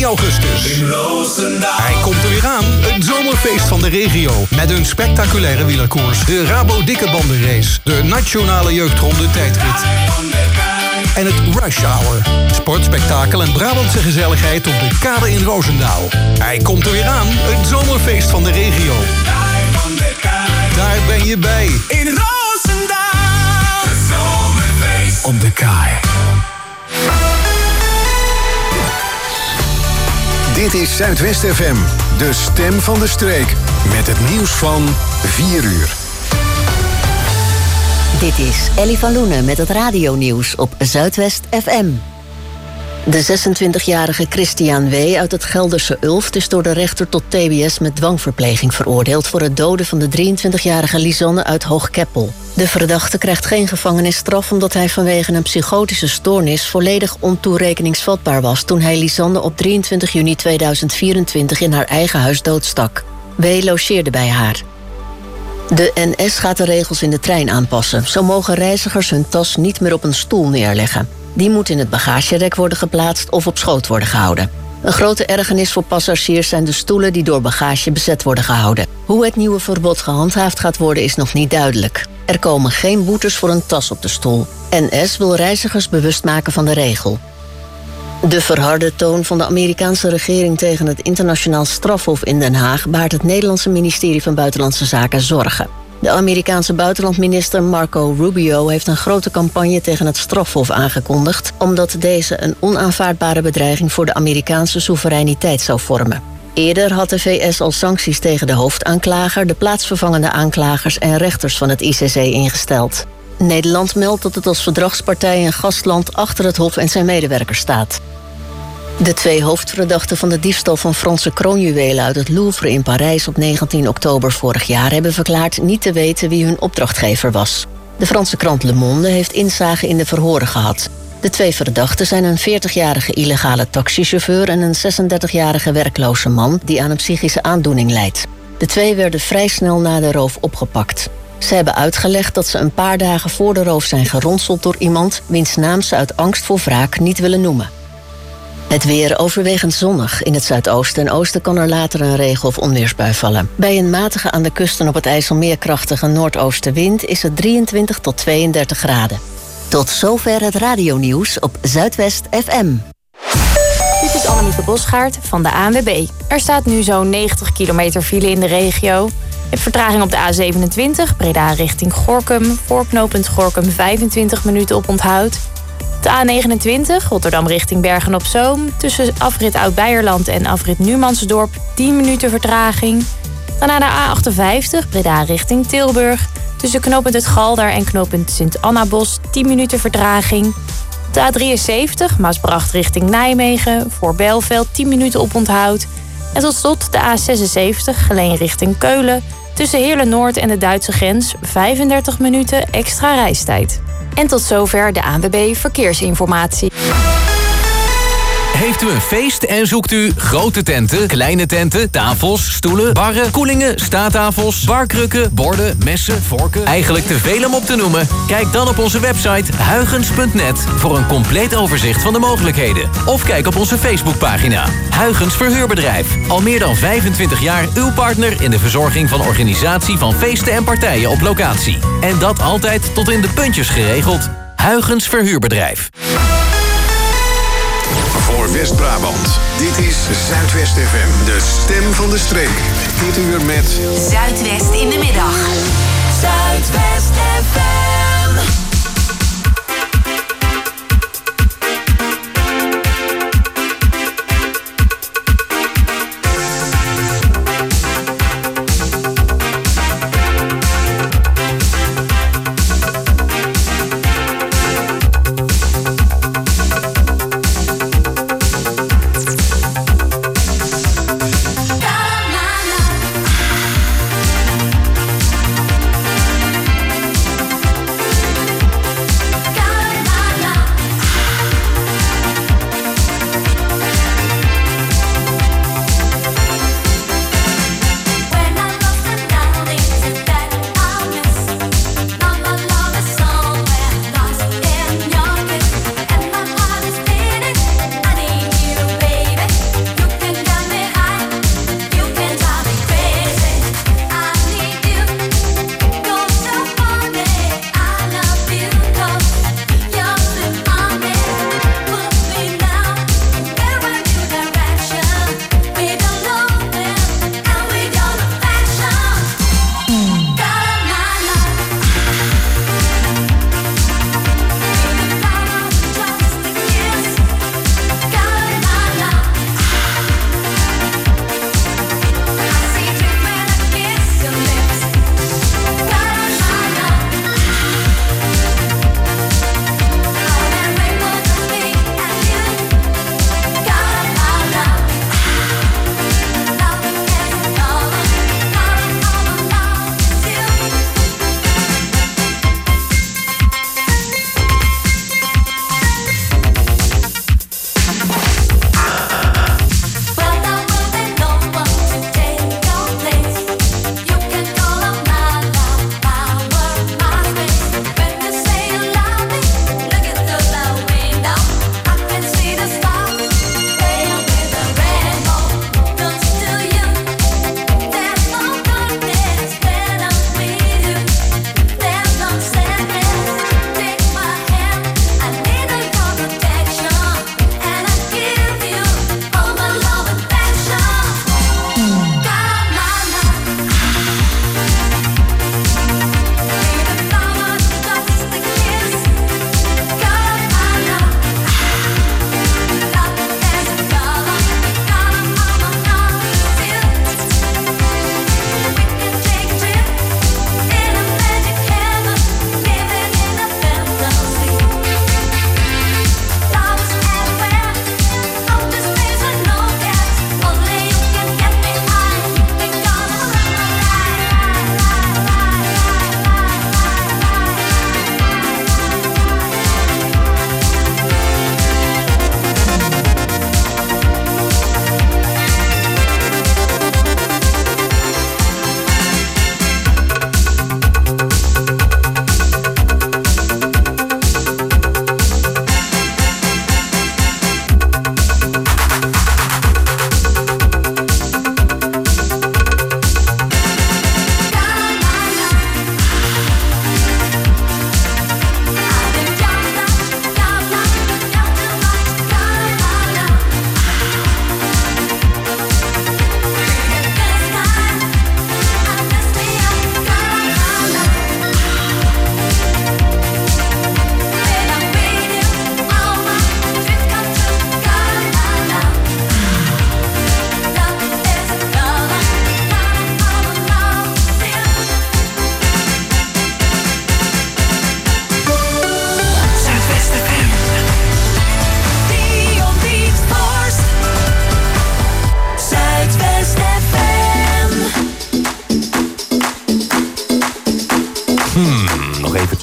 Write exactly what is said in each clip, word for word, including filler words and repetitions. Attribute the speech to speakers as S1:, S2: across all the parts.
S1: augustus.
S2: In Roosendaal.
S1: Hij komt er weer aan. Het zomerfeest van de regio. Met een spectaculaire wielerkoers. De Rabo Dikke Bandenrace. De Nationale Jeugdronde Tijdrit. En het Rush Hour. Sportspektakel en Brabantse gezelligheid op de kade in Roosendaal. Hij komt er weer aan. Het zomerfeest van de regio. Daar ben je bij.
S2: In Roosendaal. Het zomerfeest op de kaai.
S3: Dit is Zuidwest F M, de stem van de streek. Met het nieuws van vier uur.
S4: Dit is Ellie van Loenen met het radionieuws op Zuidwest F M. De zesentwintigjarige Christian W. uit het Gelderse Ulft is door de rechter tot T B S met dwangverpleging veroordeeld voor het doden van de drieëntwintigjarige Lisanne uit Hoogkeppel. De verdachte krijgt geen gevangenisstraf omdat hij vanwege een psychotische stoornis volledig ontoerekeningsvatbaar was toen hij Lisanne op drieëntwintig juni tweeduizend vierentwintig in haar eigen huis doodstak. W. logeerde bij haar. De N S gaat de regels in de trein aanpassen. Zo mogen reizigers hun tas niet meer op een stoel neerleggen. Die moet in het bagagerek worden geplaatst of op schoot worden gehouden. Een grote ergernis voor passagiers zijn de stoelen die door bagage bezet worden gehouden. Hoe het nieuwe verbod gehandhaafd gaat worden is nog niet duidelijk. Er komen geen boetes voor een tas op de stoel. N S wil reizigers bewust maken van de regel. De verharde toon van de Amerikaanse regering tegen het internationaal strafhof in Den Haag baart het Nederlandse ministerie van Buitenlandse Zaken zorgen. De Amerikaanse buitenlandminister Marco Rubio heeft een grote campagne tegen het strafhof aangekondigd, omdat deze een onaanvaardbare bedreiging voor de Amerikaanse soevereiniteit zou vormen. Eerder had de V S al sancties tegen de hoofdaanklager, de plaatsvervangende aanklagers en rechters van het I C C ingesteld. Nederland meldt dat het als verdragspartij en gastland achter het hof en zijn medewerkers staat. De twee hoofdverdachten van de diefstal van Franse kroonjuwelen uit het Louvre in Parijs op negentien oktober vorig jaar hebben verklaard niet te weten wie hun opdrachtgever was. De Franse krant Le Monde heeft inzage in de verhoren gehad. De twee verdachten zijn een veertigjarige illegale taxichauffeur en een zesendertigjarige werkloze man die aan een psychische aandoening lijdt. De twee werden vrij snel na de roof opgepakt. Ze hebben uitgelegd dat ze een paar dagen voor de roof zijn geronseld door iemand wiens naam ze uit angst voor wraak niet willen noemen. Het weer overwegend zonnig. In het zuidoosten en oosten kan er later een regen- of onweersbui vallen. Bij een matige aan de kust en op het IJsselmeer krachtige noordoostenwind is het drieëntwintig tot tweeëndertig graden. Tot zover het radionieuws op Zuidwest F M.
S5: Dit is Annemieke Bosgaard van de A N W B. Er staat nu zo'n negentig kilometer file in de regio. Je hebt vertraging op de A zevenentwintig, Breda richting Gorinchem. Voor knooppunt Gorinchem vijfentwintig minuten op onthoud. De A negenentwintig, Rotterdam richting Bergen-op-Zoom. Tussen afrit Oud-Beierland en afrit Numansdorp tien minuten vertraging. Dan naar de A achtenvijftig, Breda richting Tilburg. Tussen knooppunt Het Galder en knooppunt Sint-Annabos tien minuten vertraging. De A drieënzeventig, Maasbracht richting Nijmegen. Voor Bijlveld tien minuten op onthoud. En tot slot de A zesenzeventig, Geleen richting Keulen. Tussen Heerlen-Noord en de Duitse grens vijfendertig minuten extra reistijd. En tot zover de A N W B Verkeersinformatie.
S6: Heeft u een feest en zoekt u grote tenten, kleine tenten, tafels, stoelen, barren, koelingen, staattafels, barkrukken, borden, messen, vorken? Eigenlijk te veel om op te noemen? Kijk dan op onze website huygens punt net voor een compleet overzicht van de mogelijkheden. Of kijk op onze Facebookpagina. Huygens Verhuurbedrijf. Al meer dan vijfentwintig jaar uw partner in de verzorging van organisatie van feesten en partijen op locatie. En dat altijd tot in de puntjes geregeld. Huygens Verhuurbedrijf.
S3: Voor West-Brabant, dit is Zuidwest F M, de stem van de streek. Dit uur met
S7: Zuidwest in de middag. Zuidwest F M.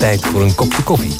S8: tijd voor een kopje koffie.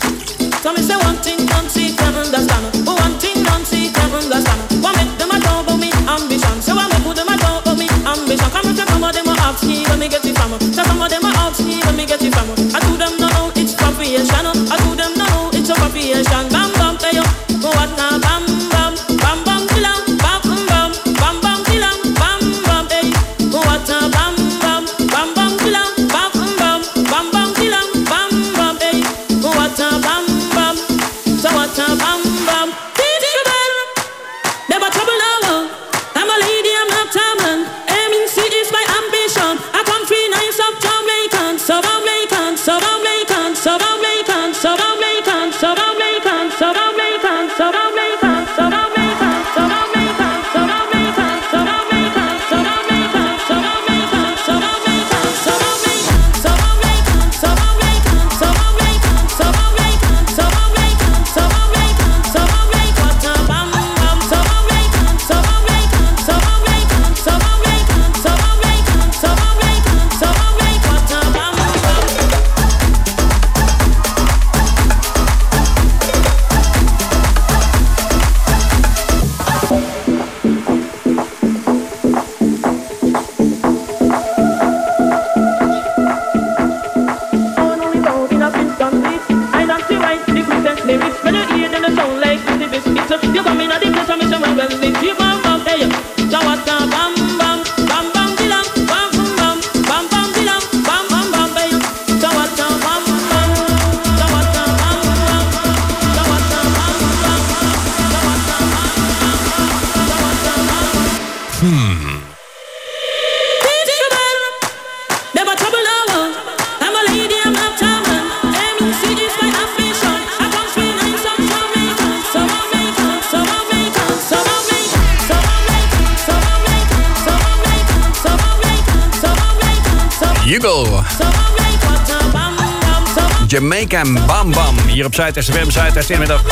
S9: Jamaican Bam Bam. Hier op Zuidwest F M, Zuidwest in de middag.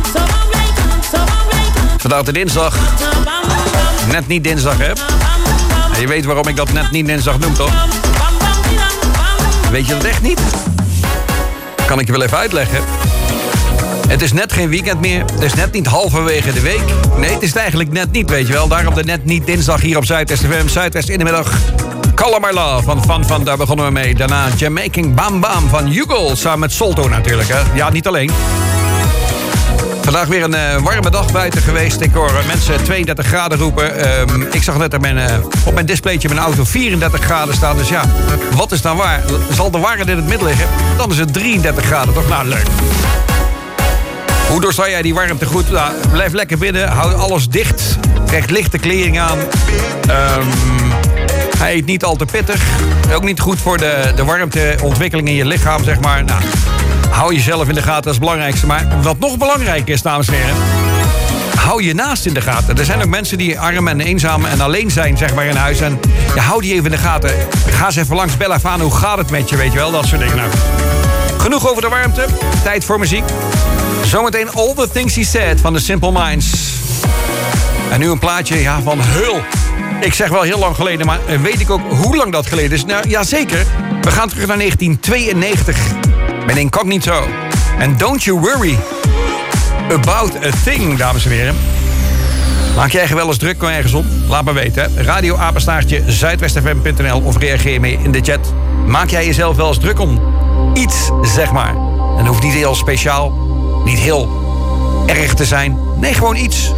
S9: Vandaag de dinsdag. Net niet dinsdag, hè? En je weet waarom ik dat net niet dinsdag noem, toch? Weet je dat echt niet? Kan ik je wel even uitleggen. Het is net geen weekend meer. Het is net niet halverwege de week. Nee, het is het eigenlijk net niet, weet je wel. Daarom de net niet dinsdag hier op Zuidwest F M, Zuidwest in de middag. Call My Love van Van Van, daar begonnen we mee. Daarna Jamaican Bam Bam van Hugo, samen met Solto natuurlijk, hè. Ja, niet alleen. Vandaag weer een uh, warme dag buiten geweest. Ik hoor uh, mensen tweeëndertig graden roepen. Um, ik zag net op mijn, uh, op mijn displaytje mijn auto vierendertig graden staan. Dus ja, wat is dan waar? Zal de waarheid in het midden liggen? Dan is het drieëndertig graden, toch? Nou, leuk. Hoe doorsta jij die warmte goed? Nou, blijf lekker binnen, hou alles dicht. Krijg lichte klering aan. Um, Hij eet niet al te pittig. Ook niet goed voor de, de warmteontwikkeling in je lichaam, zeg maar. Nou, hou jezelf in de gaten, dat is het belangrijkste. Maar wat nog belangrijker is, dames en heren, hou je naast in de gaten. Er zijn ook mensen die arm en eenzaam en alleen zijn, zeg maar, in huis. En ja, hou die even in de gaten. Ga eens even langs, bel even aan, hoe gaat het met je, weet je wel? Dat soort dingen. Nou, genoeg over de warmte. Tijd voor muziek. Zometeen All the Things He Said van The Simple Minds. En nu een plaatje ja, van Hul. Ik zeg wel heel lang geleden, maar weet ik ook hoe lang dat geleden is? Nou, jazeker. We gaan terug naar negentien tweeënnegentig. Met Incognito. En Don't You Worry About a Thing, dames en heren. Maak jij je wel eens druk ergens om? Laat me weten. Hè? Radio apenstaartje zuidwest f m punt n l of reageer mee in de chat. Maak jij jezelf wel eens druk om? Iets, zeg maar. En dat hoeft niet heel speciaal, niet heel erg te zijn. Nee, gewoon iets.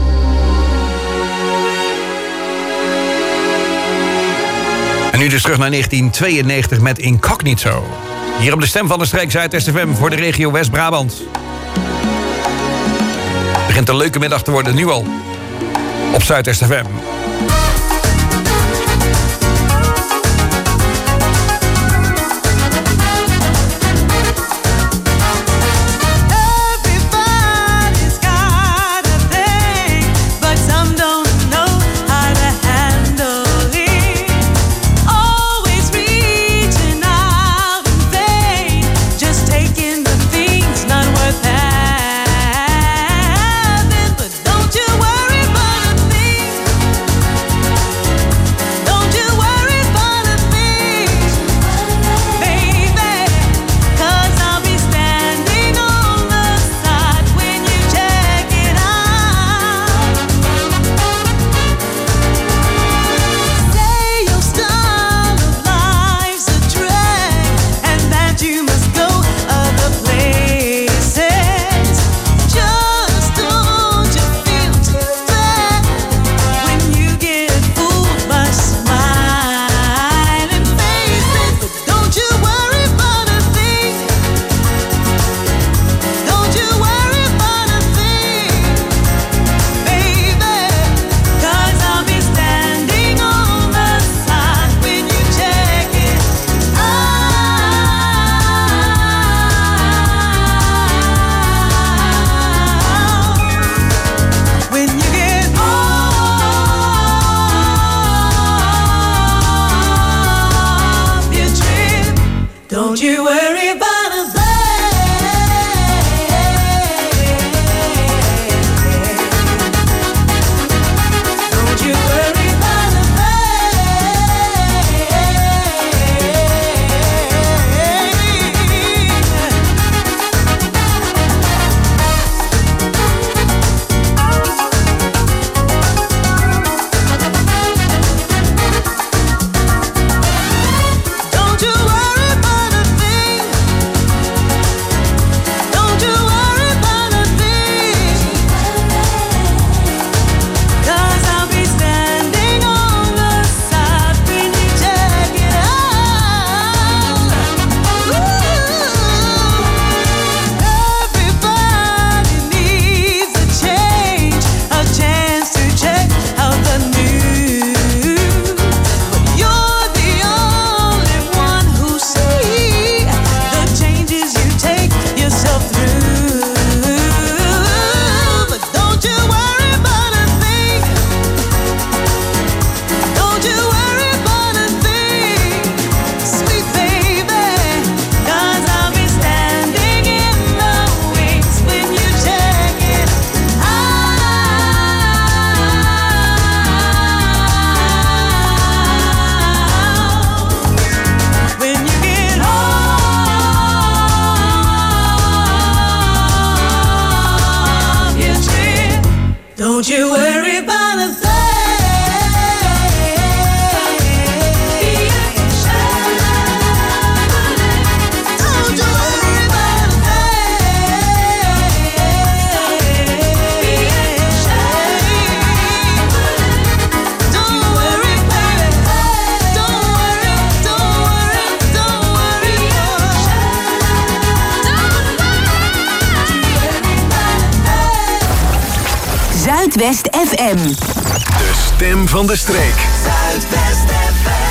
S9: En nu dus terug naar negentien tweeënnegentig met Incognito. Hier op de stem van de streek Zuidwest F M voor de regio West-Brabant. Het begint een leuke middag te worden, nu al. Op Zuidwest F M.
S2: Don't you worry about a thing. you worry about a thing.
S7: Zuidwest F M.
S3: De stem van de streek.
S7: Zuidwest F M.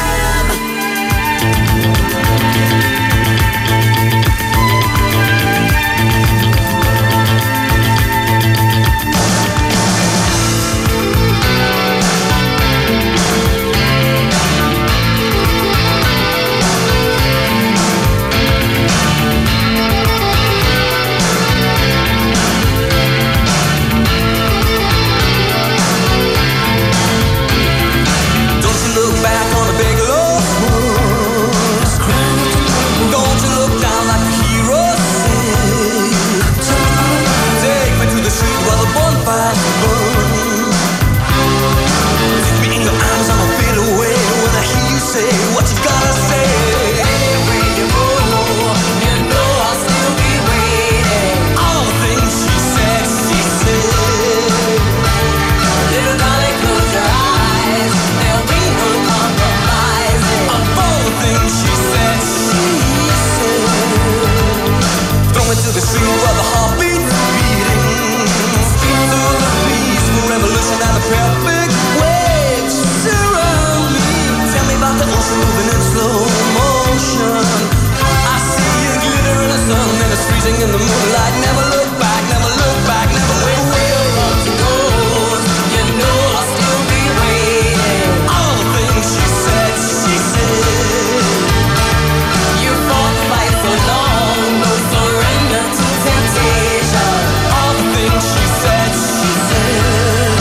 S2: In the moonlight, never look back, never look back, never wait for your love to go. You know I'll still be waiting. All the things she said, she said. You fought the fight so long, no surrender to temptation. All the things she said, she said.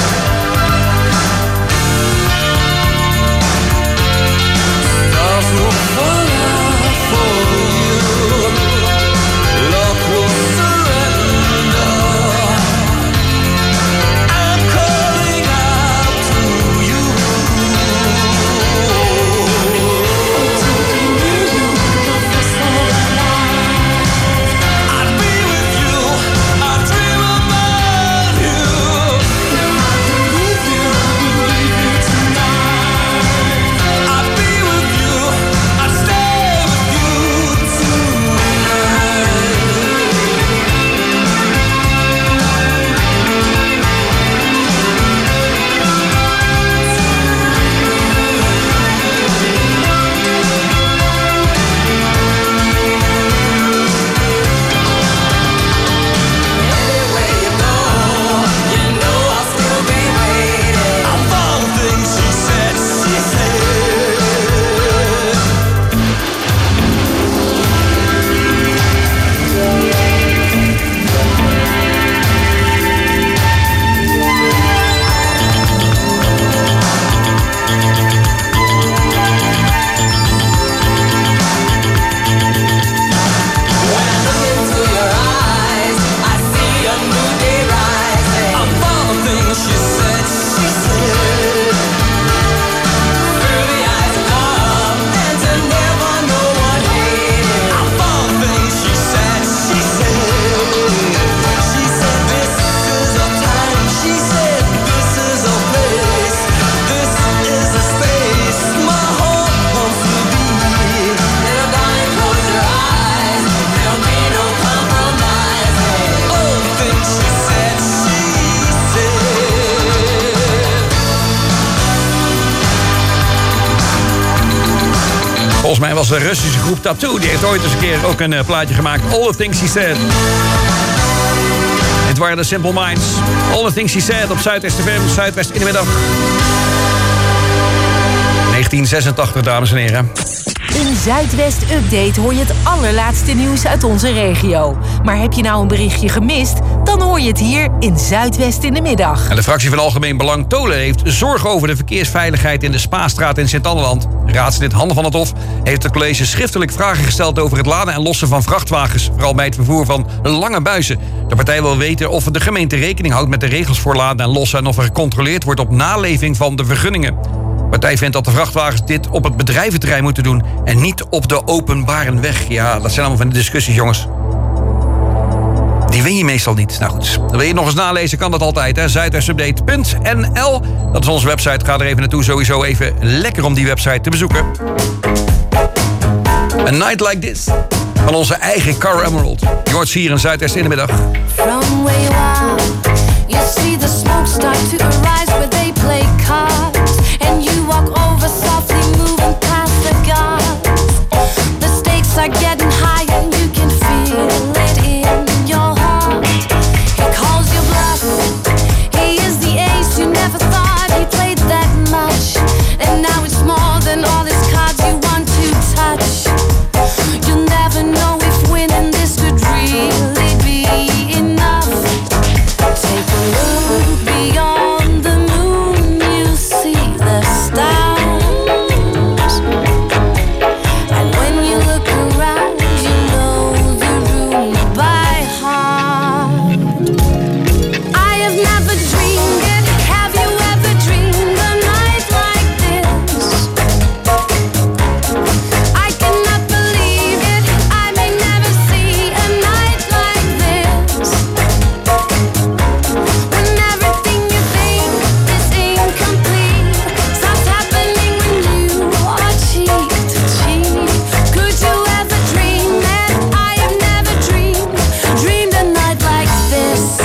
S2: Stars will fall out for you. Love will surrender. I'm calling out to you. I'd be with you. I'd dream about you. I'd leave you, leave you tonight. I'd be with you. I'd stay with you tonight. Anyway you go, you know I'll still be waiting. Of all the things she said, she said. When I look into your eyes, I see a new day rising. Of all the things she said, she said. Through the eyes of love, and to never know what hate is. Of all the things she said, she said. She said this is a time. She said this is a place. This is a space my heart wants to be. Little darling, close your eyes. There'll be no compromising. All the things she said, she said.
S9: Volgens mij was de Russische groep Tattoo. Die heeft ooit eens een keer ook een uh, plaatje gemaakt. All the Things She Said. Het waren de Simple Minds. All the Things She Said op Zuidwest F M. Zuidwest in de middag. negentien zesentachtig, dames en heren.
S8: Een Zuidwest-update hoor je het allerlaatste nieuws uit onze regio. Maar heb je nou een berichtje gemist? Dan hoor je het hier in Zuidwest in de middag.
S9: En de fractie van Algemeen Belang Tolen heeft zorgen over de verkeersveiligheid in de Spaarstraat in Sint-Anneland. Raadslid Hanne van het Hof heeft het college schriftelijk vragen gesteld over het laden en lossen van vrachtwagens. Vooral bij het vervoer van lange buizen. De partij wil weten of de gemeente rekening houdt met de regels voor laden en lossen en of er gecontroleerd wordt op naleving van de vergunningen. De partij vindt dat de vrachtwagens dit op het bedrijventerrein moeten doen en niet op de openbare weg. Ja, dat zijn allemaal van de discussies, jongens. Die win je meestal niet. Nou goed, wil je nog eens nalezen, kan dat altijd. hè? zuidwestupdate punt n l. Dat is onze website. Ga er even naartoe. Sowieso even lekker om die website te bezoeken. A Night Like This. Van onze eigen Car Emerald. Je hoort hier in Zuidwest in de middag.
S10: From where you are, you see the smoke start to arise where they play cards. And you walk over softly moving past the guards. The stakes are getting higher, you can feel it in your heart. He calls you bluff, he is the ace you never thought he played that much. And now it's more than all his cards you want to touch. You'll never know if winning this could really be enough. Take a look beyond the moon, you see the stars. And when you look around, you know the room by heart. I have never dreamed it. Have you ever dreamed a night like this? I cannot believe it. I may never see a night like this. When everything you think is incomplete starts happening when you are cheek to cheek. Could you ever dream that I have never dreamed, dreamed a night like this?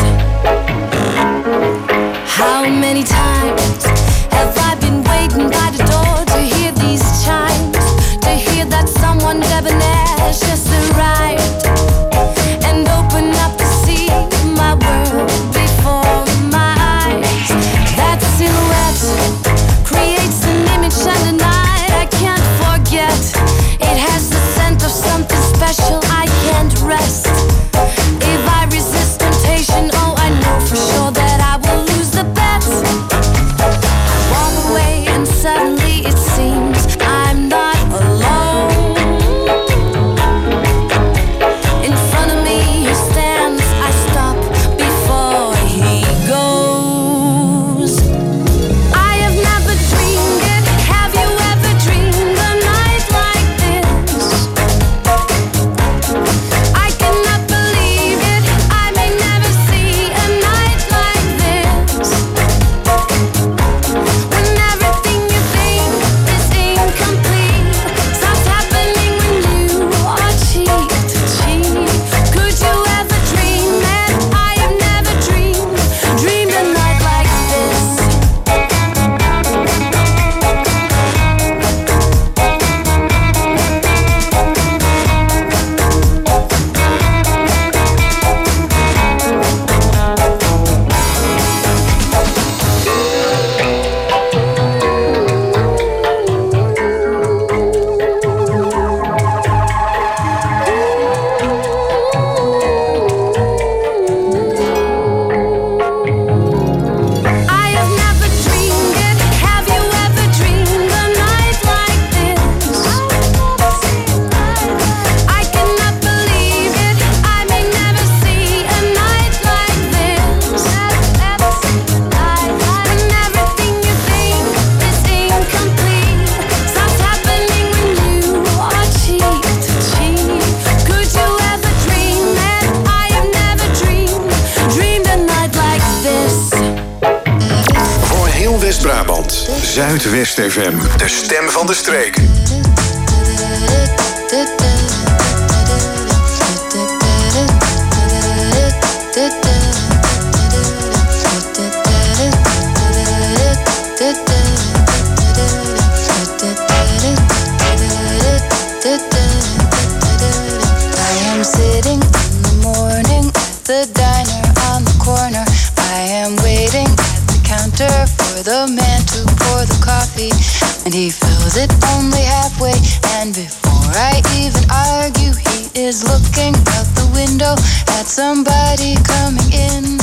S10: How many times have I been waiting by the door to hear these chimes, to hear that someone debonair's just arrived, and open up to see my world before my eyes. That silhouette creates an image and a night I can't forget. It has the scent of something special, I can't rest. If I resist temptation, oh I know for sure that I will lose the bet. I walk away and suddenly it seems I'm not alone. In front of me he stands, I stop before he goes. I have never dreamed it. Have you ever dreamed a night like this? I cannot believe it. I may never see a night like this. When everything you think is incomplete starts happening when you are cheek to cheek. Could you ever dream that I have never dreamed, dreamed a night like this? I have never dreamed it. Have you ever dreamed a night like this? I cannot believe it. I may never see a night like this. When everything you think is incomplete starts happening when you are cheek to cheek. Could you ever dream that I have never dreamed, dreamed a night like this?
S3: Voor heel West-Brabant. Zuidwest F M. De stem van de streek.
S10: I am sitting in the morning at the diner on the corner. I am waiting at the counter for the man to pour the coffee.
S11: and he fills it only halfway. And before I even argue, he is looking out the window at somebody coming in.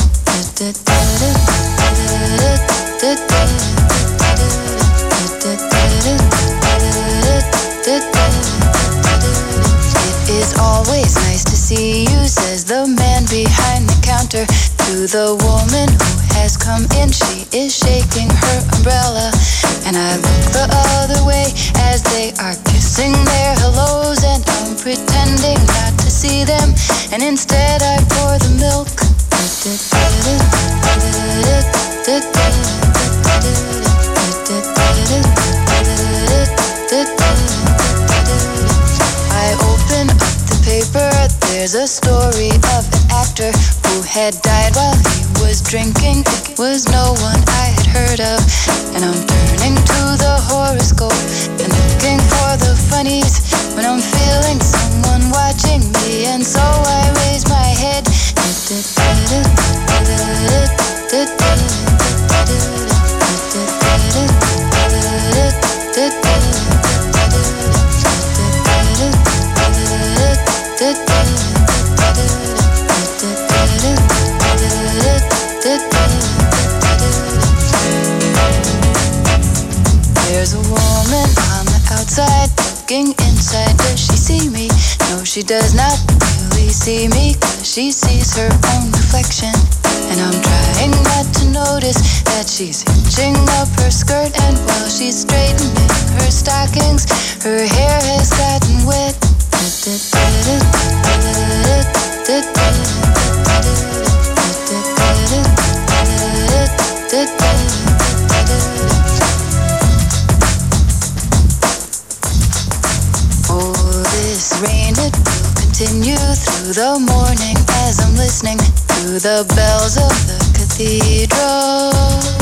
S11: It is always nice to see you, says the man behind the counter to the woman who has come in. She is shaking her umbrella, and I look the other way as they are kissing their hellos, and I'm pretending not to see them, and instead I pour the milk. I open up the paper, there's a story of an actor who had died while he was drinking. It was no one I had heard of, and I'm turning to the horoscope and looking for the funnies when I'm feeling someone watching me, and so I raise my head. There's a woman on the outside looking inside. Does she see me? No, she does not really see me, 'cause she sees her own reflection. And I'm trying not to notice that she's hitching up her skirt, and while she's straightening her stockings, her hair has gotten wet. Oh, this rain, it will continue through the morning as I'm listening to the bells of the cathedral.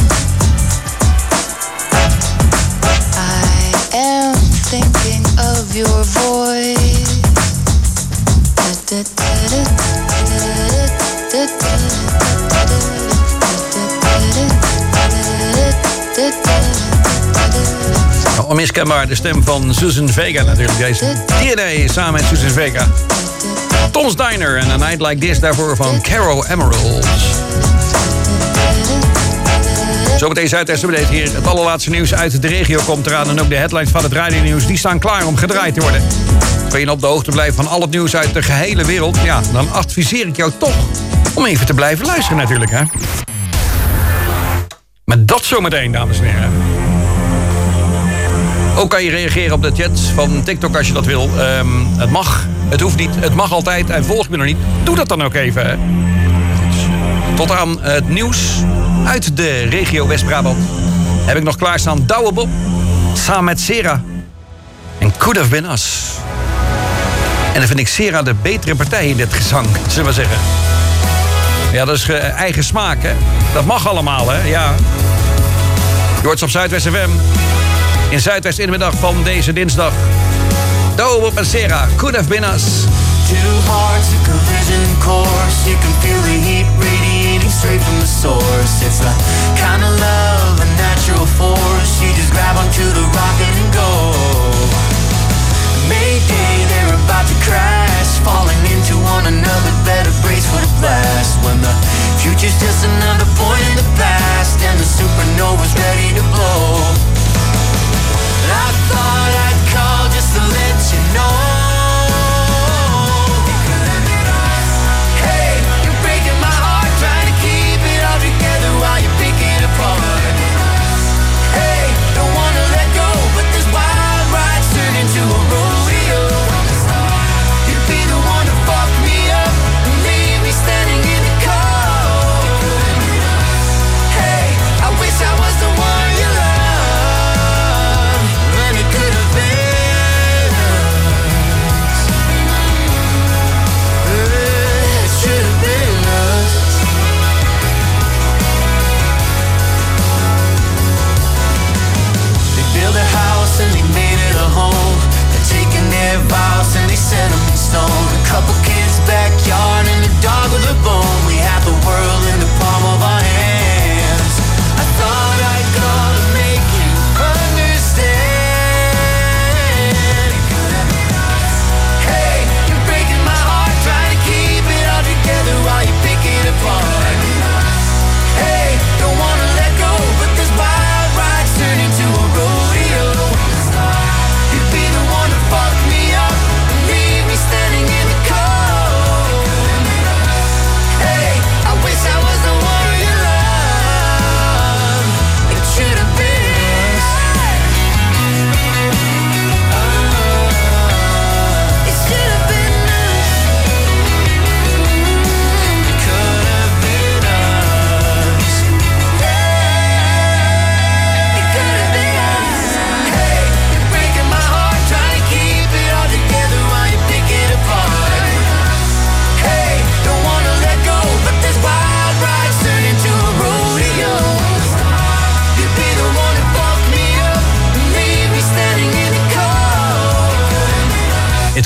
S11: I am thinking of your voice.
S9: Onmiskenbaar de stem van Susan Vega natuurlijk. Deze D N A samen met Susan Vega. Tom's Diner en A Night Like This daarvoor van Caro Emerald. Zometeen Zuidwestenbeleid hier. Het allerlaatste nieuws uit de regio komt eraan. En ook de headlines van het radionieuws, die staan klaar om gedraaid te worden. Wil je op de hoogte blijven van al het nieuws uit de gehele wereld? Ja, dan adviseer ik jou toch om even te blijven luisteren natuurlijk, hè. Maar dat zometeen, dames en heren. Ook kan je reageren op de chat van TikTok als je dat wil. Um, het mag, het hoeft niet, het mag altijd. En volg me nog niet, doe dat dan ook even, hè. Tot aan het nieuws uit de regio West-Brabant heb ik nog klaarstaan Douwe Bob samen met Sera en Could Have Been Us. En dan vind ik Sera de betere partij in dit gezang, zullen we zeggen. Ja, dat is uh, eigen smaak, hè. Dat mag allemaal, hè, ja. Je hoort op Zuidwest F M. In Zuidwest in de middag van deze dinsdag. Douwe Bob en Sera, Could Have Been Us.
S2: Two hearts, a collision course. You can feel the heat radiating straight from the source. It's the kind of love, a natural force. You just grab onto the rocket and go. Mayday, they're about to crash, falling into one another, better brace for the blast. When the future's just another point in the past, and the supernova's ready to blow. I thought I'd call just to let you know. I wish I was the one you love.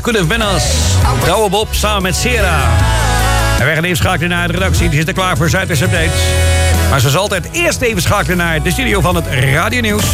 S9: Could Have Been Us. Douwe Bob samen met Sera. En wij gaan even schakelen naar de redactie. Die zit er klaar voor Zuidwest Update. Maar zoals altijd eerst even schakelen naar de studio van het Radio Nieuws.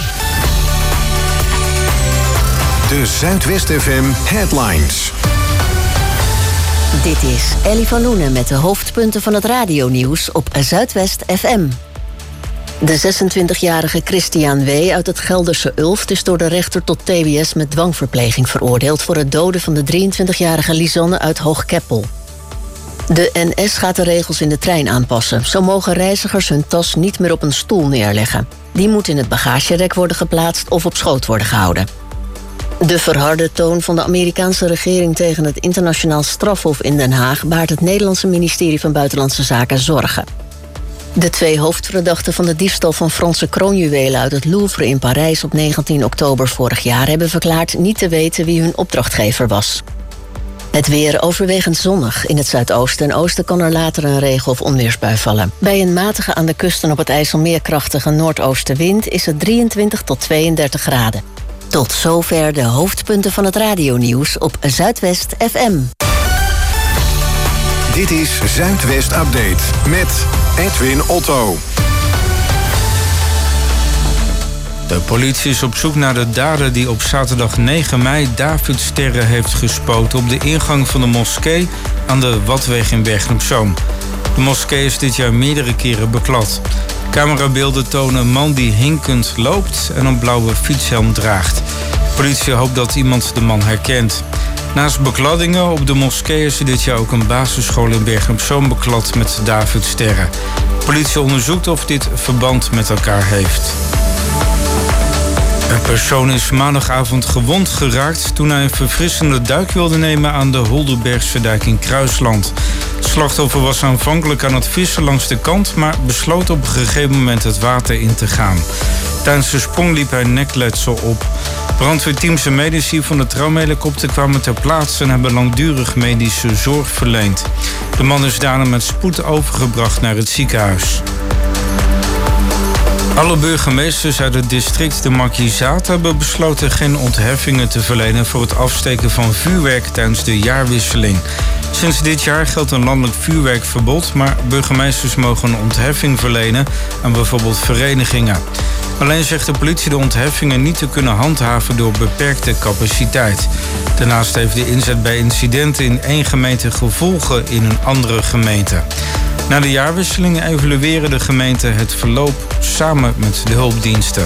S3: De Zuidwest F M Headlines.
S4: Dit is Ellie van Loenen met de hoofdpunten van het radionieuws op Zuidwest F M. De zesentwintigjarige Christian W. uit het Gelderse Ulft is door de rechter tot T B S met dwangverpleging veroordeeld voor het doden van de drieëntwintigjarige Lisanne uit Hoogkeppel. De N S gaat de regels in de trein aanpassen. Zo mogen reizigers hun tas niet meer op een stoel neerleggen. Die moet in het bagagerek worden geplaatst of op schoot worden gehouden. De verharde toon van de Amerikaanse regering tegen het internationaal strafhof in Den Haag baart het Nederlandse ministerie van Buitenlandse Zaken zorgen. De twee hoofdverdachten van de diefstal van Franse kroonjuwelen uit het Louvre in Parijs op negentien oktober vorig jaar hebben verklaard niet te weten wie hun opdrachtgever was. Het weer overwegend zonnig. In het zuidoosten en oosten kan er later een regen- of onweersbui vallen. Bij een matige aan de kust en op het IJsselmeer krachtige noordoostenwind is het drieëntwintig tot tweeëndertig graden. Tot zover de hoofdpunten van het radionieuws op Zuidwest F M.
S3: Dit is Zuidwest Update met Edwin Otto.
S12: De politie is op zoek naar de dader die op zaterdag negen mei Davidsterren heeft gespoten op de ingang van de moskee aan de Wadweg in Bergen op Zoom. De moskee is dit jaar meerdere keren beklad. Camerabeelden tonen een man die hinkend loopt en een blauwe fietshelm draagt. De politie hoopt dat iemand de man herkent. Naast bekladdingen op de moskee is er dit jaar ook een basisschool in Bergen op Zoom beklad met Davidsterren. De politie onderzoekt of dit verband met elkaar heeft. Een persoon is maandagavond gewond geraakt toen hij een verfrissende duik wilde nemen aan de Holderbergse dijk in Kruisland. Het slachtoffer was aanvankelijk aan het vissen langs de kant, maar besloot op een gegeven moment het water in te gaan. Tijdens de sprong liep hij nekletsel op. Brandweerteams en medici van de traumahelikopter kwamen ter plaatse en hebben langdurig medische zorg verleend. De man is daarna met spoed overgebracht naar het ziekenhuis. Alle burgemeesters uit het district de Markizaat hebben besloten geen ontheffingen te verlenen voor het afsteken van vuurwerk tijdens de jaarwisseling. Sinds dit jaar geldt een landelijk vuurwerkverbod, maar burgemeesters mogen een ontheffing verlenen aan bijvoorbeeld verenigingen. Alleen zegt de politie de ontheffingen niet te kunnen handhaven door beperkte capaciteit. Daarnaast heeft de inzet bij incidenten in één gemeente gevolgen in een andere gemeente. Na de jaarwisseling evalueren de gemeenten het verloop samen met de hulpdiensten.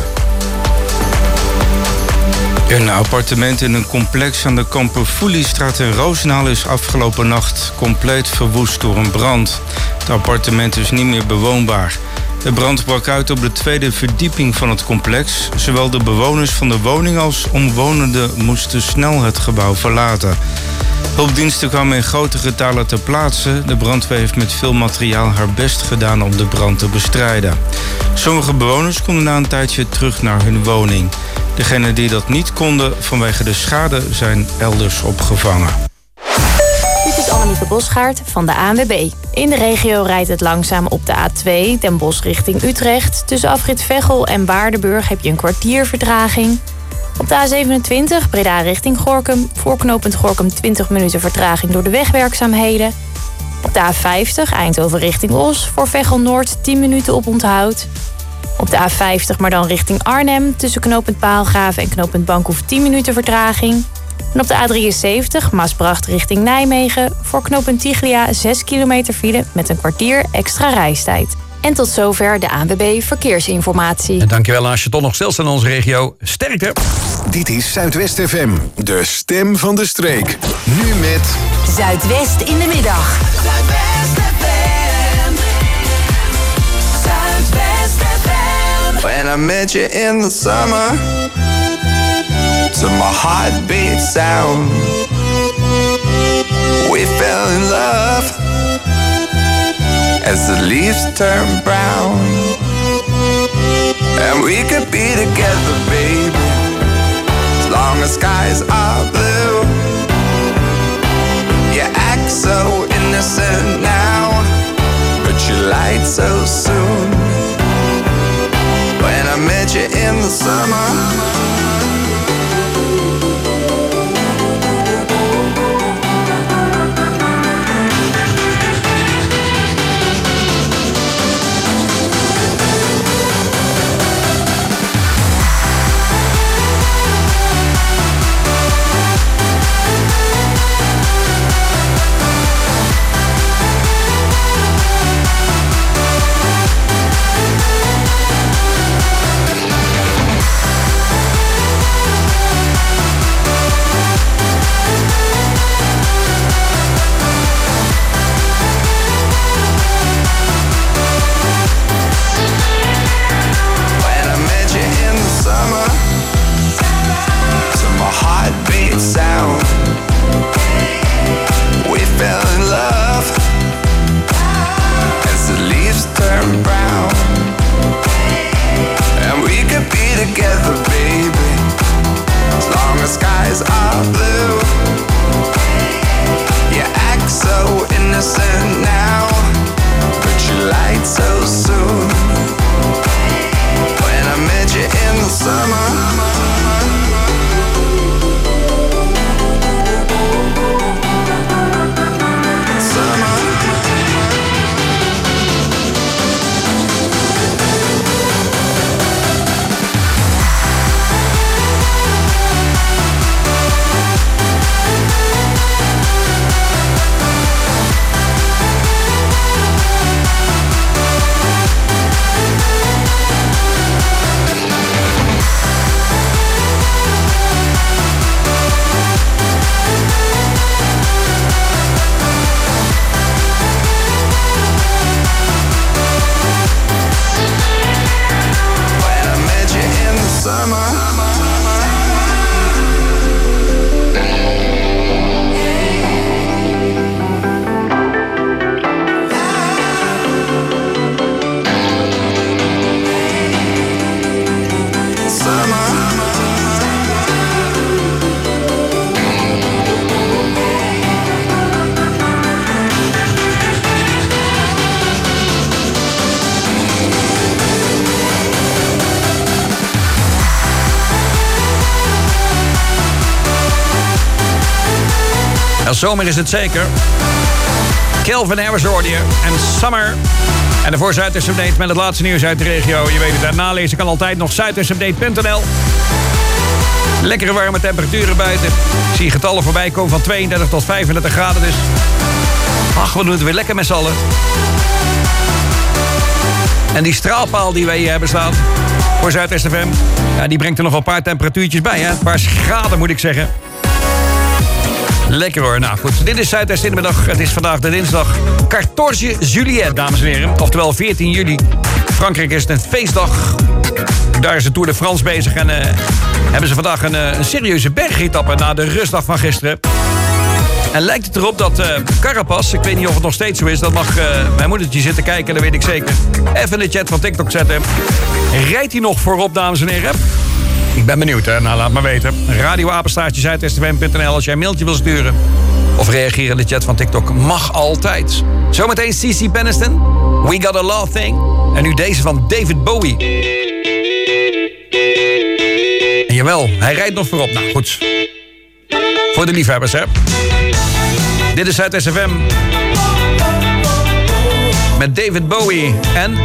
S12: Een appartement in een complex aan de Kamperfoeliestraat in Roosendaal is afgelopen nacht compleet verwoest door een brand. Het appartement is niet meer bewoonbaar. De brand brak uit op de tweede verdieping van het complex. Zowel de bewoners van de woning als omwonenden moesten snel het gebouw verlaten. Hulpdiensten kwamen in grote getalen ter plaatse. De brandweer heeft met veel materiaal haar best gedaan om de brand te bestrijden. Sommige bewoners konden na een tijdje terug naar hun woning. Degenen die dat niet konden vanwege de schade zijn elders opgevangen.
S5: Dit is Annemieke Bosgaard van de A N W B. In de regio rijdt het langzaam op de A twee, Den Bosch richting Utrecht. Tussen afrit Veghel en Waardenburg heb je een kwartier vertraging. Op de A zevenentwintig, Breda richting Gorinchem. Voor knooppunt Gorinchem twintig minuten vertraging door de wegwerkzaamheden. Op de A vijftig, Eindhoven richting Os. Voor Veghel Noord tien minuten op onthoud. Op de A vijftig, maar dan richting Arnhem. Tussen knooppunt Paalgraven en knooppunt Bankhoef tien minuten vertraging. En op de A drieënzeventig, Maasbracht richting Nijmegen. Voor knooppunt Tiglia zes kilometer file met een kwartier extra reistijd. En tot zover de A N W B Verkeersinformatie.
S9: En dankjewel als je toch nog stilstaat in onze regio. Sterkte!
S3: Dit is Zuidwest F M, de stem van de streek. Nu met
S8: Zuidwest in de middag.
S7: Zuidwest F M. Zuidwest F M.
S13: When I met you in the summer, to my heartbeat sound, we fell in love as the leaves turn brown. And we could be together, baby, as long as skies are blue. You act so innocent now, but you lied so soon. When I met you in the summer,
S9: zomer is het zeker. Calvin Harris hoorde je en Summer. En daarvoor Zuidwest Update met het laatste nieuws uit de regio. Je weet het, en nalezen kan altijd nog zuidwest update punt n l. Lekkere warme temperaturen buiten. Ik zie getallen voorbij komen van tweeëndertig tot vijfendertig graden. Dus ach, we doen het weer lekker met z'n allen. En die straalpaal die wij hier hebben staan voor Zuidwest F M, ja, die brengt er nog wel een paar temperatuurtjes bij. Hè? Een paar graden moet ik zeggen. Lekker hoor. Nou goed, dit is Zuidwest in de middag. Het is vandaag de dinsdag veertien juillet, dames en heren. Oftewel veertien juli. Frankrijk is het een feestdag. Daar is de Tour de France bezig. En uh, hebben ze vandaag een, uh, een serieuze bergetappe na de rustdag van gisteren. En lijkt het erop dat uh, Carapaz, ik weet niet of het nog steeds zo is, dat mag uh, mijn moedertje zitten kijken, dat weet ik zeker. Even in de chat van TikTok zetten. Rijdt hij nog voorop, dames en heren? Ik ben benieuwd, hè? Nou, laat maar weten. radioapenstaartje zuidwest f m punt n l als jij een mailtje wil sturen. Of reageren in de chat van TikTok. Mag altijd. Zometeen C C Peniston. We Got a Love Thing. En nu deze van David Bowie. En jawel, hij rijdt nog voorop. Nou, goed. Voor de liefhebbers, hè. Dit is Zuidwest F M. Met David Bowie en...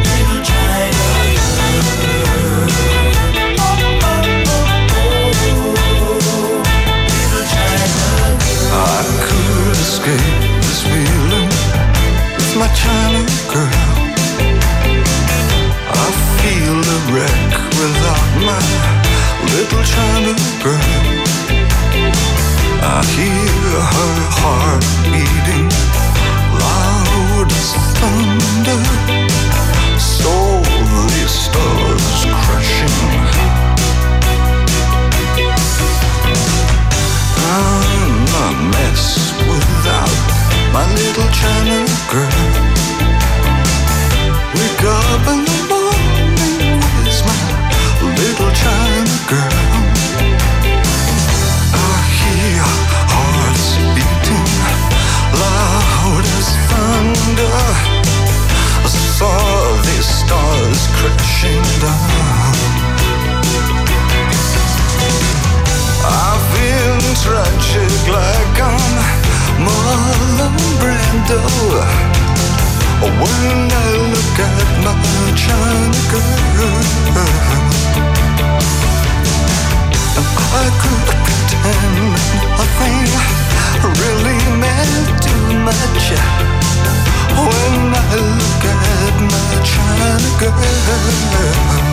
S13: I could escape this feeling with my China girl. I feel a wreck without my little China girl. I hear her heart beating loud as thunder. So the stars crashing. I'm a mess without my little China girl. Wake up in the morning with my little China girl. I hear hearts beating loud as thunder. I saw the stars crashing down. I've been tragic like I'm Marlon Brando. When I look at my China girl, I could pretend nothing really meant too much. When I look at my China girl.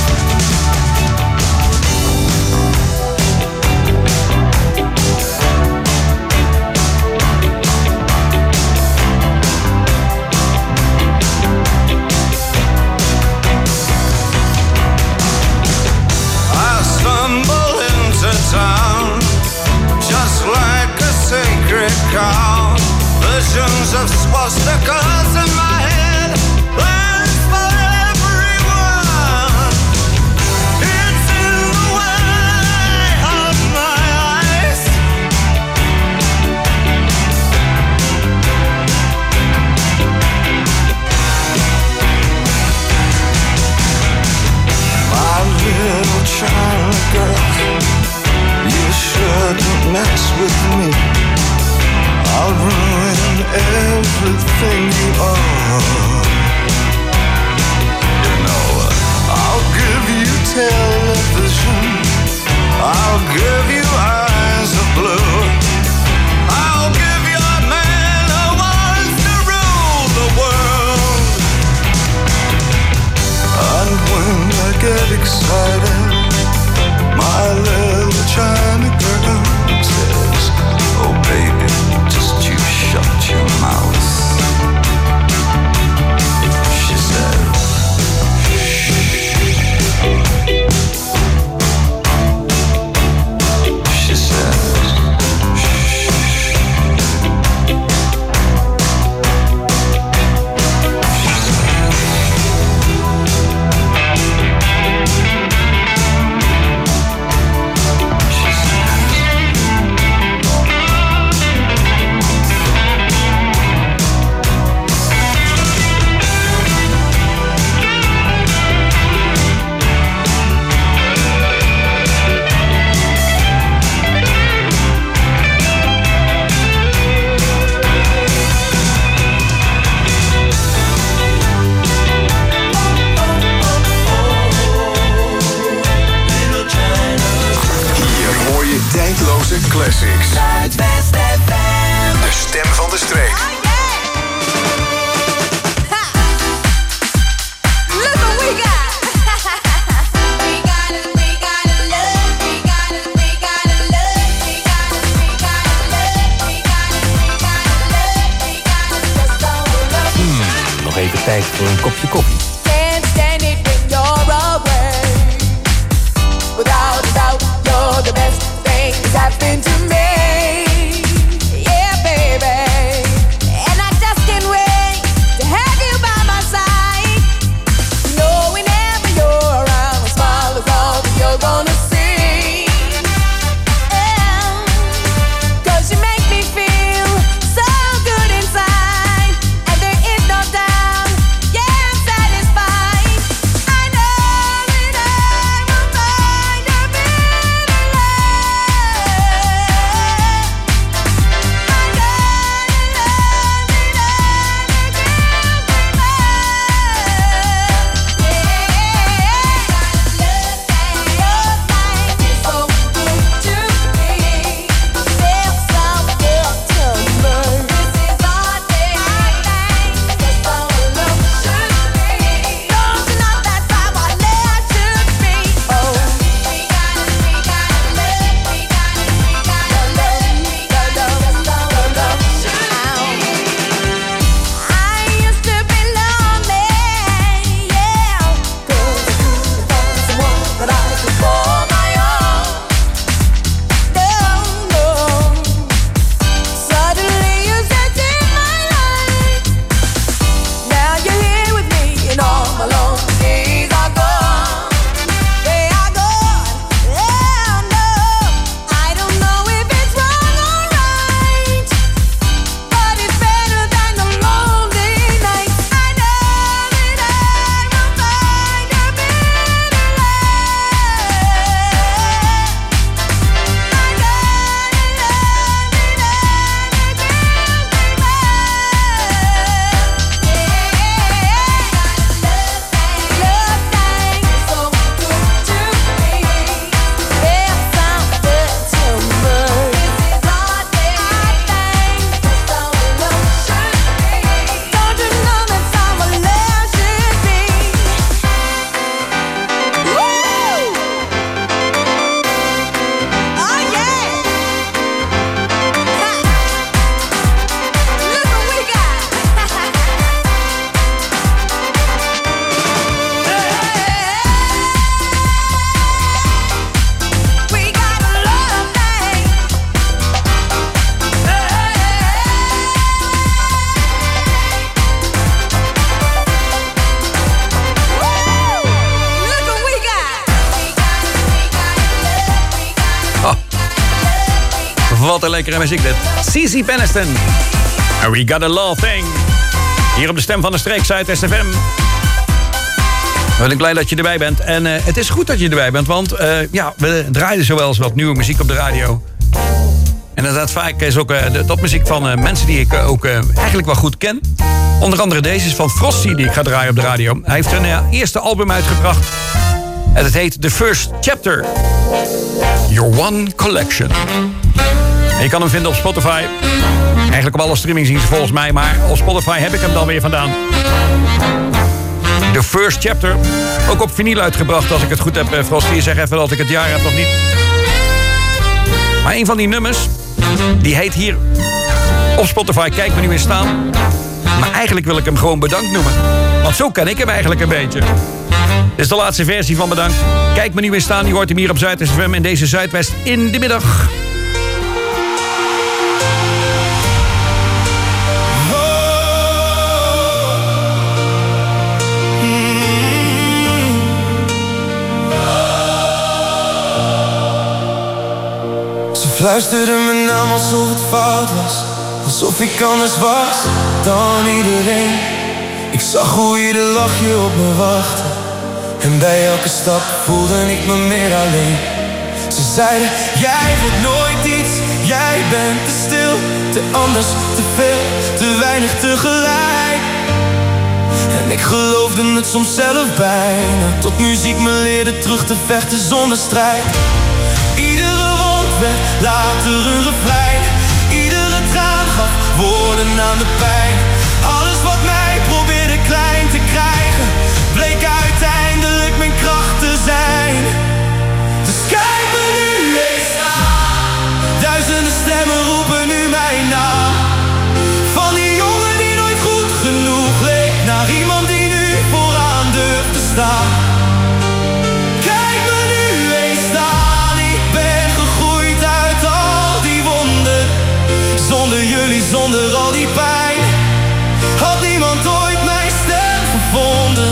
S13: Town, just like a sacred cow. Visions of swastikas in my head, plans for everyone. It's in the way of my eyes. My little China girl, you shouldn't mess with me. I'll ruin everything
S3: Zomerse classics.
S7: Zuidwest F M.
S3: De stem van de streek.
S2: Look what we got. We got it, we got it, love. We got it, we got it, love. We got it, we got it, love. We got it, we got it, love. We got it, just all love.
S6: Hmm, nog even tijd voor een kopje koffie.
S2: Can't stand it when you're away. Without a doubt, you're the best thing that's happened to me. Yeah, baby. And I just can't wait to have you by my side. Know whenever you're around, a smile is all that you're gonna see. Oh, 'cause you make me feel so good inside. And there is no doubt, yeah, I'm satisfied. I know that I will find a better love. I got a love that other girls can love. Yeah, love thing, love thing is so good to me. Feel so good to me. This is our thing, just all love should be. Don't you know that's how our love should be? Oh, we got it, we got it, love. We got it, we got it, love. We got it, just all love should be. I used to be lonely, yeah, 'cause I couldn't find someone that I could call my own. No, no. Suddenly you stepped in my life. Now you're here with me, and all my lonely days are gone. They are gone. Oh no, I don't know if it's wrong or right, but it's better than the lonely nights. I know that I will find a better
S9: Wat een lekkere muziek dit. Cici Peniston. And we got a love thing. Hier op de stem van de streek, Zuidwest F M. We zijn blij dat je erbij bent. En uh, het is goed dat je erbij bent, want uh, ja, we draaien zo wel eens wat nieuwe muziek op de radio. En inderdaad, vaak is ook uh, de, dat muziek van uh, mensen die ik uh, ook uh, eigenlijk wel goed ken. Onder andere deze is van Frosty, die ik ga draaien op de radio. Hij heeft een uh, eerste album uitgebracht. En het heet The First Chapter. Your One Collection. En je kan hem vinden op Spotify. Eigenlijk op alle streamingsdiensten volgens mij, maar op Spotify heb ik hem dan weer vandaan. The First Chapter. Ook op vinyl uitgebracht, als ik het goed heb, Frosty. Zeg even dat ik het jaar heb nog niet. Maar een van die nummers, die heet hier op Spotify Kijk me nu eens staan. Maar eigenlijk wil ik hem gewoon Bedankt noemen. Want zo ken ik hem eigenlijk een beetje. Dit is de laatste versie van Bedankt. Kijk me nu eens staan, je hoort hem hier op Zuidwest F M in deze Zuidwest in de middag.
S13: Fluisterde mijn naam alsof het fout was, alsof ik anders was dan iedereen. Ik zag hoe ieder lachje op me wachtte, en bij elke stap voelde ik me meer alleen. Ze zeiden, jij wordt nooit iets, jij bent te stil, te anders, te veel, te weinig tegelijk. En ik geloofde het soms zelf bijna, tot muziek me leerde terug te vechten zonder strijd. Iedere wond het werd later een refrein. Iedere traan gaf woorden aan de pijn. Alles wat mij probeerde klein te krijgen, bleek uiteindelijk mijn kracht te zijn. Dus kijk me nu eens aan. Duizenden stemmen roepen nu mijn naam. Van die jongen die nooit goed genoeg leek, naar iemand die nu vooraan durft te staan. Kijk me nu eens aan. Ik ben gegroeid uit al die wonden. Zonder jullie, zonder al die pijn, had niemand ooit mijn stem gevonden.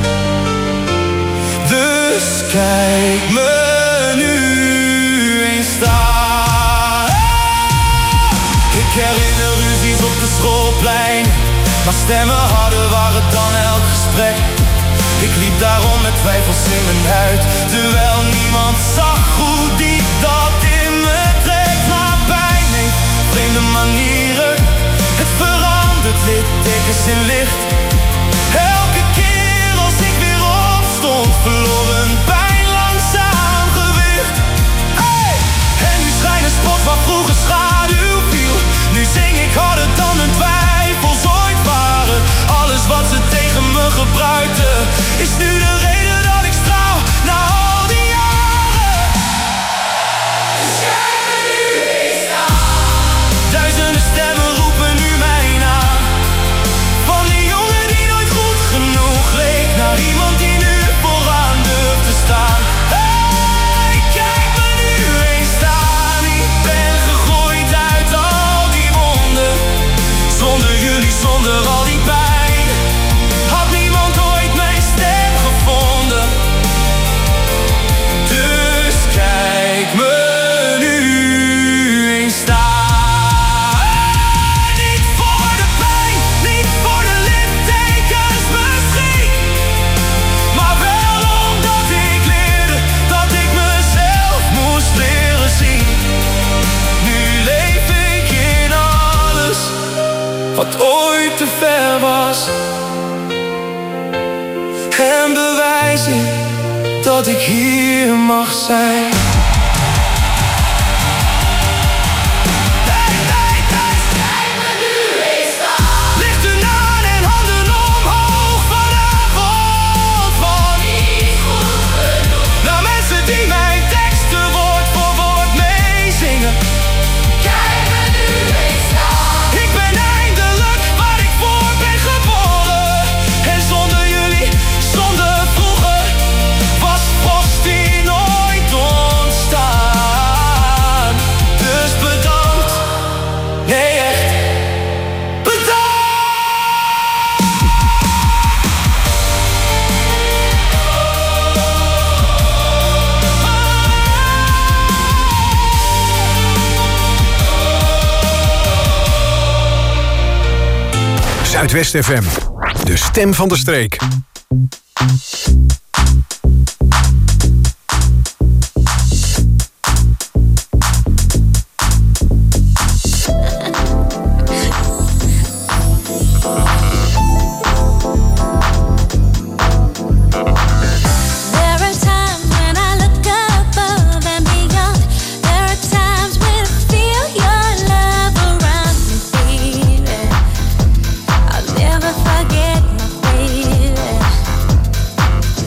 S13: Dus kijk me nu eens staan. Ik herinner ruzies op de schoolplein, maar stemmen harder waren dan elk gesprek. Ik liep daarom met twijfels in mijn huid, terwijl niemand zag hoe diep dat in me trekt. Maar pijn heeft vreemde manieren, het verandert littekens in licht. Elke keer als ik weer opstond, verloor een pijn langzaam gewicht. Hey! En nu schijnt een spot waar vroeger schaduw viel. Nu zing ik harder dan mijn twijfels ooit waren. Alles wat ze tegen me gebruikten, is nu de reden dat ik straal na al die jaren. Dus kijk me nu eens aan. Duizenden stemmen roepen nu mijn naam. Van die jongen die nooit goed genoeg leek, naar iemand die nu vooraan durft te staan. Hey, kijk me nu eens aan. Ik ben gegroeid uit al die wonden. Zonder jullie, zonder al die pijn, had niemand ooit mijn stem gevonden. Dus kijk me nu eens staan. Niet voor de pijn, niet voor de littekens misschien, maar wel omdat ik leerde dat ik mezelf moest leren zien. Nu leef ik in alles wat ooit te ver was, en bewijs ik dat ik hier mag zijn. Hey, hey, hey, kijk me nu eens aan. Lichten aan en handen omhoog vanavond. Van niet goed genoeg. Naar mensen die mijn teksten woord voor woord meezingen. Kijk me nu eens aan. Ik ben eindelijk waar ik voor ben geboren. En zonder jullie, zonder vroeger, was Frosty nooit ontstaan. Dus bedankt, nee echt, bedankt.
S3: Zuidwest F M, de stem van de streek.
S10: There are times when I look above and beyond. There are times when I feel your love around me, baby. I'll never forget my baby.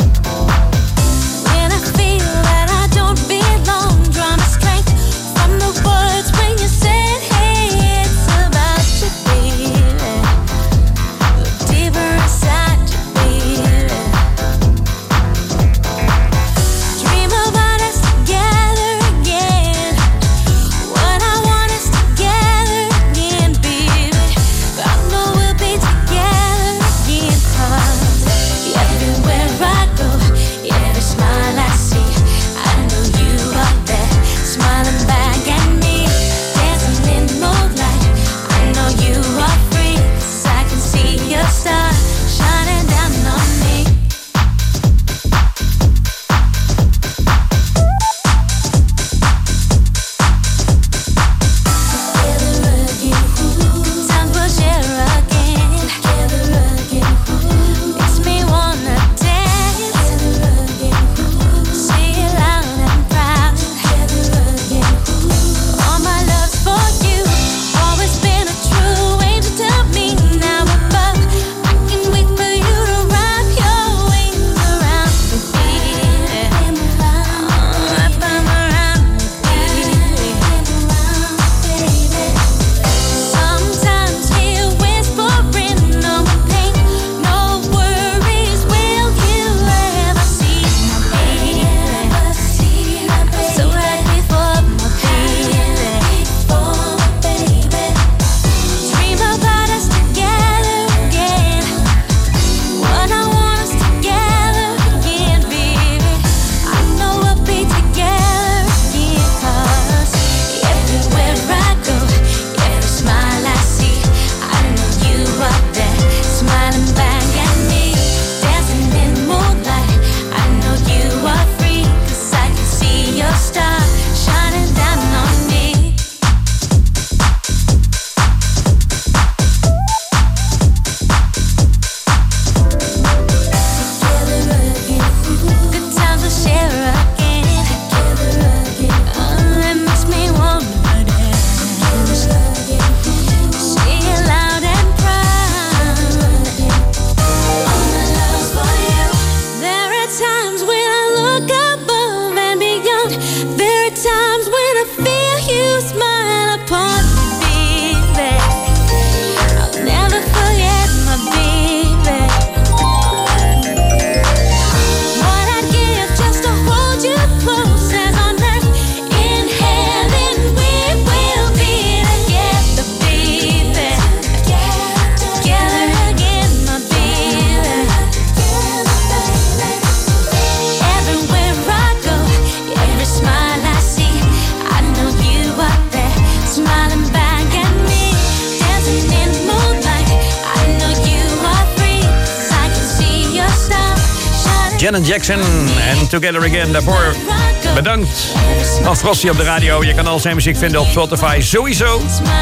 S9: Janet Jackson en Together Again. Daarvoor bedankt van Frosty op de radio. Je kan al zijn muziek vinden op Spotify sowieso.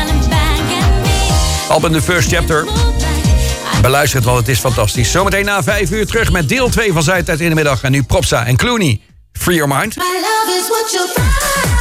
S9: Album The First Chapter. Beluister het, want het is fantastisch. Zometeen na vijf uur terug met deel twee van Zuidtijd in de middag. En nu Propsa en Clooney. Free Your Mind.
S2: My love is what you're